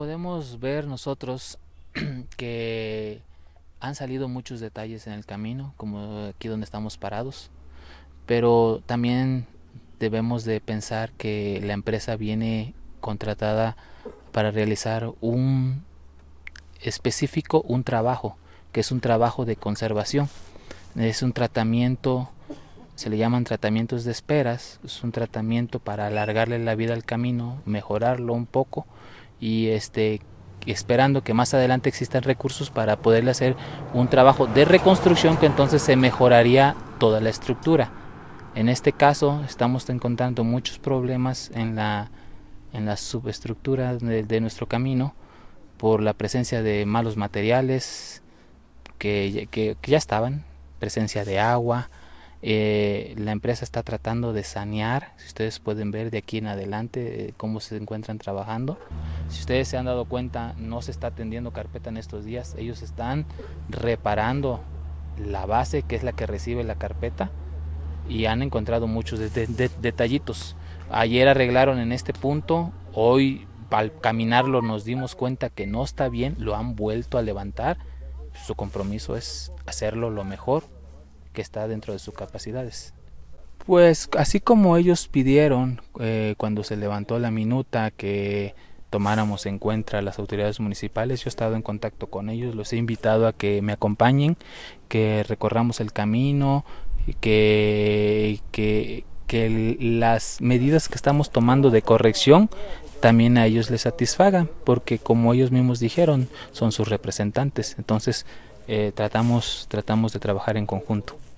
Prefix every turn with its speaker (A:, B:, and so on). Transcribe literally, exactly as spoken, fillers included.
A: Podemos ver nosotros que han salido muchos detalles en el camino, como aquí donde estamos parados, pero también debemos de pensar que la empresa viene contratada para realizar un específico, un trabajo, que es un trabajo de conservación. Es un tratamiento, se le llaman tratamientos de esperas, es un tratamiento para alargarle la vida al camino, mejorarlo un poco y este esperando que más adelante existan recursos para poderle hacer un trabajo de reconstrucción que entonces se mejoraría toda la estructura. En este caso estamos encontrando muchos problemas en la, en la subestructura de, de nuestro camino por la presencia de malos materiales que, que, que ya estaban, presencia de agua. Eh, la empresa está tratando de sanear, si ustedes pueden ver de aquí en adelante eh, cómo se encuentran trabajando. Si ustedes se han dado cuenta, no se está atendiendo carpeta en estos días, ellos están reparando la base que es la que recibe la carpeta y han encontrado muchos de, de, de, detallitos. Ayer arreglaron en este punto, hoy al caminarlo nos dimos cuenta que no está bien, lo han vuelto a levantar. Su compromiso es hacerlo lo mejor que está dentro de sus capacidades. Pues así como ellos pidieron eh, cuando se levantó la minuta que tomáramos en cuenta a las autoridades municipales, yo he estado en contacto con ellos, los he invitado a que me acompañen, que recorramos el camino, que, que, que las medidas que estamos tomando de corrección también a ellos les satisfagan, porque como ellos mismos dijeron, son sus representantes, entonces eh, tratamos, tratamos de trabajar en conjunto.